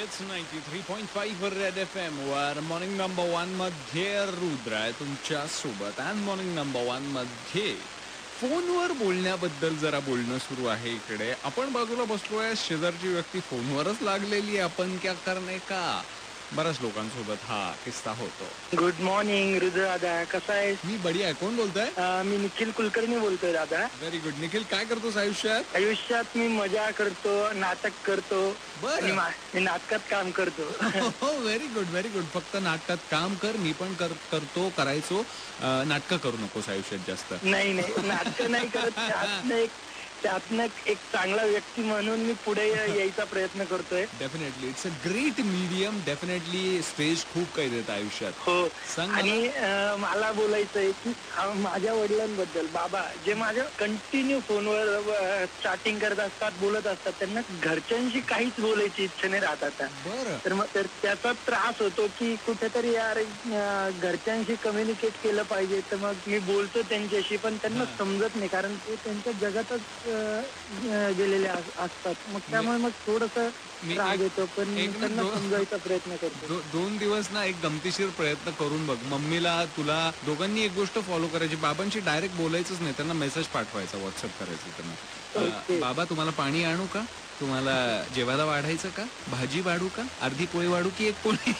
It's 93.5 red FM वर morning number 1 मध्ये रुद्र आहे तुमच्या सोबत. आणि मॉर्निंग नंबर 1 मध्ये फोनवर बोलण्याबद्दल जरा बोलणं सुरू आहे. इकडे आपण बाजूला बसलोय, शेजारची व्यक्ती फोनवरच लागलेली आहे. आपण क्या करणे का, बऱ्याच लोकांसोबत हा किस्सा होतो. गुड मॉर्निंग रुद्र दादा, कसा आहेस? मी बढिया आहे. कोण बोलतोय? मी निखिल कुलकर्णी बोलतोय दादा. Very good. निखिल, काय करतोस आयुष्यात? आयुष्यात मी मजा करतो, नाटक करतो. बरं. आणि मी नाटकात काम करतो. हो, व्हेरी गुड, व्हेरी गुड. फक्त नाटकात काम कर, मी पण करतो, करायचो. नाटकं करू नकोस आयुष्यात जास्त. नाही नाटक नाही करत. त्यातनं एक चांगला व्यक्ती म्हणून मी पुढे यायचा प्रयत्न करतोय. Definitely it's a great medium. Definitely stage खूप काही देत आयुष्यात. हो. सांग आणि मला बोलायचंय की माझ्या वडिलांबद्दल, बाबा जे माझ्या कंटिन्यू फोनवर चॅटिंग करत असतात, बोलत असतात, त्यांना घरच्यांशी काहीच बोलायची इच्छा नाही राहत आता. बरं. तर त्याचा त्रास होतो की कुठेतरी यार घरच्यांशी कम्युनिकेट केलं पाहिजे. तर मग मी बोलतो त्यांच्याशी, पण त्यांना समजत नाही, कारण ते त्यांच्या जगातच गेलेले असतात. मग त्यामुळे मग थोडस राग येतो, पण त्यांना समजायचा प्रयत्न करतो. 2 दिवस ना एक गमतीशीर प्रयत्न करून बघ. मम्मीला, तुला दोघांनी एक गोष्ट फॉलो करायची. बाबांशी डायरेक्ट बोलायचंच नाही, त्यांना मेसेज पाठवायचा, व्हॉट्सअप करायचं त्यांना. बाबा, तुम्हाला पाणी आणू का? तुम्हाला जेवायला वाढायचं का? भाजी वाढू का? अर्धी पोळी वाढू की एक पोळी?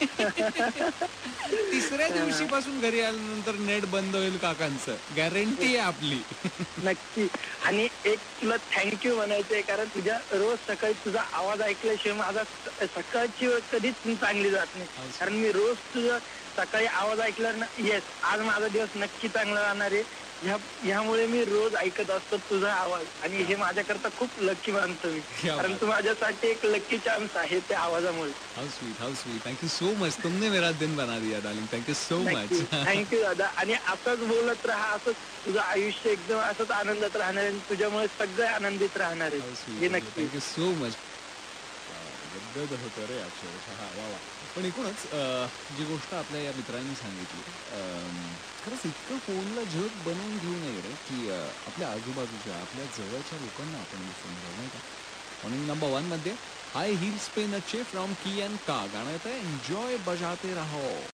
तिसऱ्या दिवशीपासून घरी आल्यानंतर नेट बंद होईल काकांचं, गॅरंटी आहे आपली. नक्की. आणि एक तुला थँक्यू म्हणायचंय, कारण तुझ्या रोज सकाळी तुझा आवाज ऐकल्याशिवाय माझा सकाळची वेळ कधीच चांगली जात नाही. कारण मी रोज तुझा सकाळी आवाज ऐकल्यावर ना, येस, आज माझा दिवस नक्की चांगला जाणार आहे. ह्यामुळे मी रोज ऐकत असतो तुझा आवाज, आणि हे माझ्याकरता खूप लकी मानतो मी, कारण तू माझ्यासाठी एक लकी चान्स आहे त्या आवाजामुळे. How sweet, how sweet. Thank you so much. तुमने मेरा दिन बना दिया darling. Thank you so much. Thank you दादा. आणि असंच बोलत राहा, असंच तुझं आयुष्य एकदम असंच आनंदात राहणार आहे, तुझ्यामुळे सगळे आनंदित राहणार आहे, हे नक्की. Thank you so much. गद्गद होतं रे अक्षरशः. हा, वा वा. पण एकूणच जी गोष्ट आपल्या या मित्रांनी सांगितली, खरंच इतकं फोनला जग बनवून घेऊ नये रे, की आपल्या आजूबाजूच्या, आपल्या जवळच्या लोकांना आपण विसरून जाऊ, नाही का? मॉर्निंग नंबर 1 मध्ये हाय हील्स पे नचे फ्रॉम की अँड का गाणं येतं. एन्जॉय बजाते रहो.